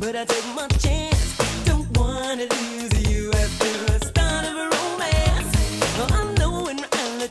but I take my chance. Don't wanna lose.